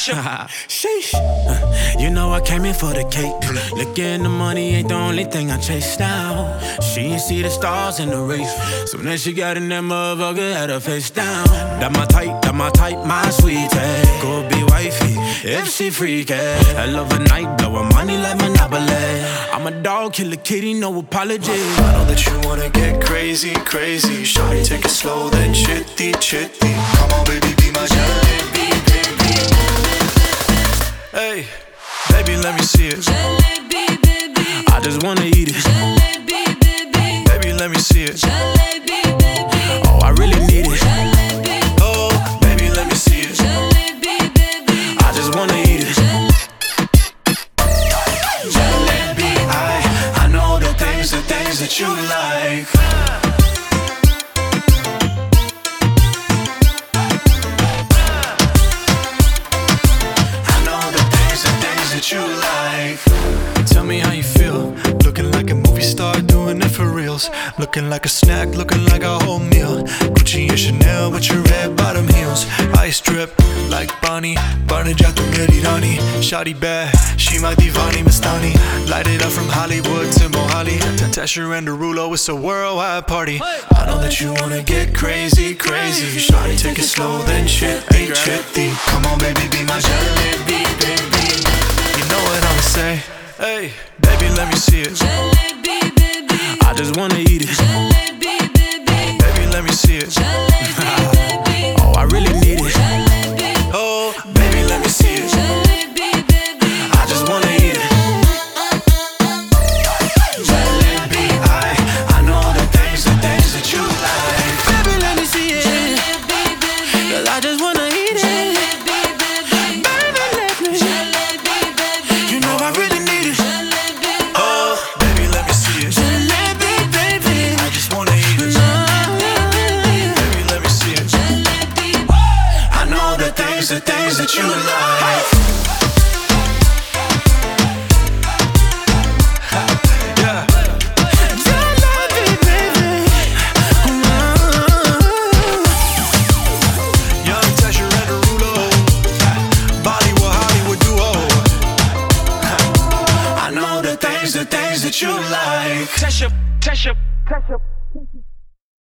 Sheesh. You know I came in for the cake. Looking the money ain't the only thing I chase now. She ain't see the stars in the race. So then she got in that motherfucker, had her face down. That my type, my sweetie. Go be wifey if she freaky. I love a night, blowin' money like Monopoly. I'm a dog, kill a kitty, no apology. I know that you wanna get crazy, crazy. Shawty, take it slow, then chitty, chitty. Come on, baby, be my jalebi, baby. Hey, baby, let me see it. Jalebi, baby. I just wanna eat it. Jalebi, baby. Baby, let me see it. Jalebi, baby. Oh, I really need it. Jalebi. Oh, baby, let me see it. Jalebi, baby. I just wanna eat it. Jalebi, I know the things that you like. I know the things that you like. Tell me how you feel. Looking like a movie star, doing it for reals. Looking like a snack, looking like a whole meal. Gucci and Chanel with your red bottom heels. Ice drip like Bonnie, Barnejatu Merirani. Shawty bad, she my divani Mastani. Light it up from Hollywood to Mohali. Tesher and Derulo, it's a worldwide party. I know that you wanna get crazy, crazy. Shawty, take it slow, then chitty, chitty. Come on, baby, be my jalebi, baby. You know what I'ma say. Hey, baby, let me see it. Jalebi, baby. I just wanna eat it. Jalebi, baby. Baby, let me see it. Jalebi, baby. Oh, I really need it. Jalebi. Oh, baby, let me see it. Jalebi, baby. I just wanna eat it. Jalebi, I know the things that you like. Baby, let me see it. Jalebi, baby. 'Cause I just wanna eat it. Jalebi, baby. Baby, let me. Jalebi, baby. You know I really need it. Jalebi. Oh, baby, let me see it. Jalebi, baby. I just wanna eat it. Baby, let me see it. I know the things that you like. Yeah. Jalebi, baby. Young Tesher and Derulo, Bollywood Hollywood duo. I know the things that you like. Tesher.